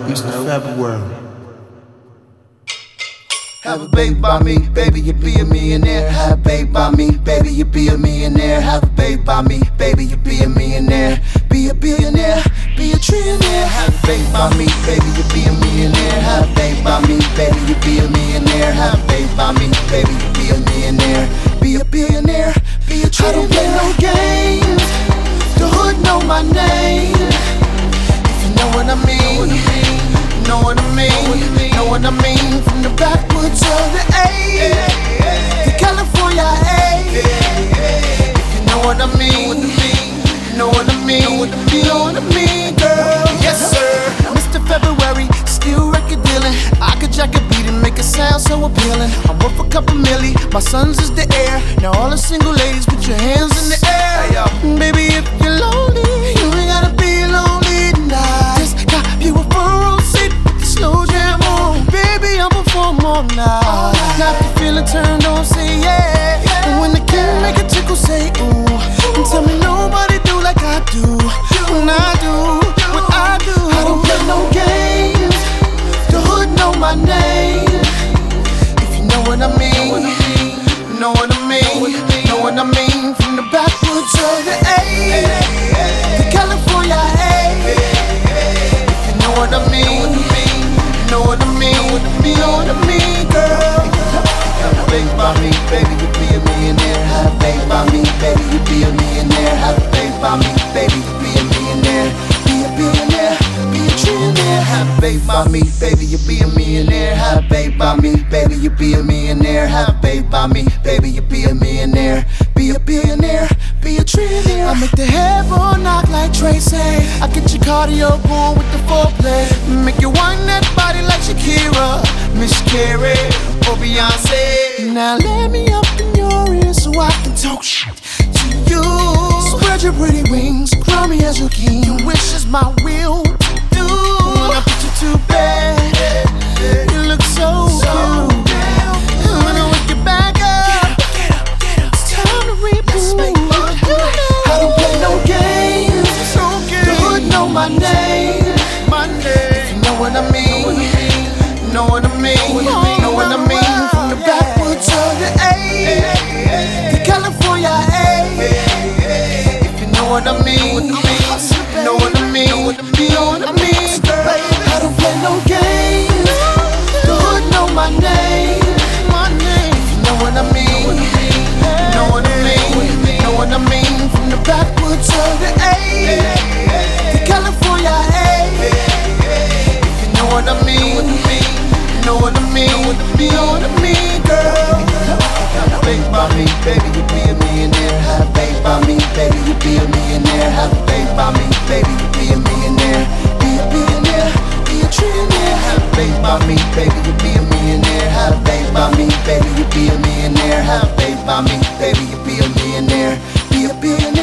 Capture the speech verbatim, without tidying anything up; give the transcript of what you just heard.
Mister February. Have a baby by me, baby, you be a millionaire. Have a baby by me, baby, you be a millionaire. Have a baby by me, baby, you be a millionaire. Be a billionaire, be a trillionaire. Have a baby by me, baby, you be a millionaire. Have a baby by me, baby, you be a millionaire. Have a baby by me, baby, you be a millionaire. Be a billionaire, be a trillionaire. I don't play no games, the hood know my name. If you know what I mean, know what I mean, know what I mean. From the backwoods of the A, the California A. If you know what I mean, know what I mean, know what I mean, girl. Yes, sir. Mister February, still record dealing. I could jack a beat and make it sound so appealing. I'm worth a couple milli, my sons is the heir. Now all the single ladies, put your hands in the air. Baby, if you're lonely, you ain't gotta be lonely tonight. Just got you a front seat with the slow jam on. Baby, I'm perform all night. Now if you're feeling turned on, say yeah. And when the king make a tickle, say ooh. And tell me nobody do like I do. When I do, what I do. I don't play no games, the hood know my name. If you know what I mean, know what I mean, know what I mean. From the backwoods of the A, the California A. If you know what I mean, know what I mean, know what I mean, girl. Have a baby by me, baby, you be a millionaire. Have a baby by me, baby, you be a millionaire. Have a baby by me, baby, you be a millionaire. Be a billionaire, be a trillionaire. Have a baby by me, baby, you be a millionaire. Have a baby by me, baby, you be a millionaire. Have a baby by me, baby, you be a millionaire. Be a billionaire, be a trillionaire. I make the headboard knock like Tracy. I get your cardio going with the foreplay. Make you wind that body like Shakira, Miss Carey, or Beyonce. Now let me up in your ear so I can talk shit to you. Spread your pretty wings, crown me as your king. Your wish is my will to do. When I put you to bed, you look so, so cute. And when I wake you back up, get up, get up, it's time to reboot. I don't play no games, the hood know my name. If you know what I mean, know what I mean, know what I mean. From the backwoods of the A, the California A. If you know what I mean, know what I mean, know what I mean, girl. I don't play no games, the hood know my name. If you know what I mean, know what I mean, know what I mean. From the backwoods of the A, the California A. If you know what I mean, know what I mean, know what I mean, girl. Have a baby by me, baby, you be a millionaire. Have a baby by me, baby, you be a millionaire. Have a baby by me, baby, you be a millionaire. Be a billionaire, be a trillionaire. Have a baby by me, baby, you be a millionaire. Have a baby by me, baby, you be a millionaire. Have a baby by me, baby, you be a millionaire. Be a billionaire.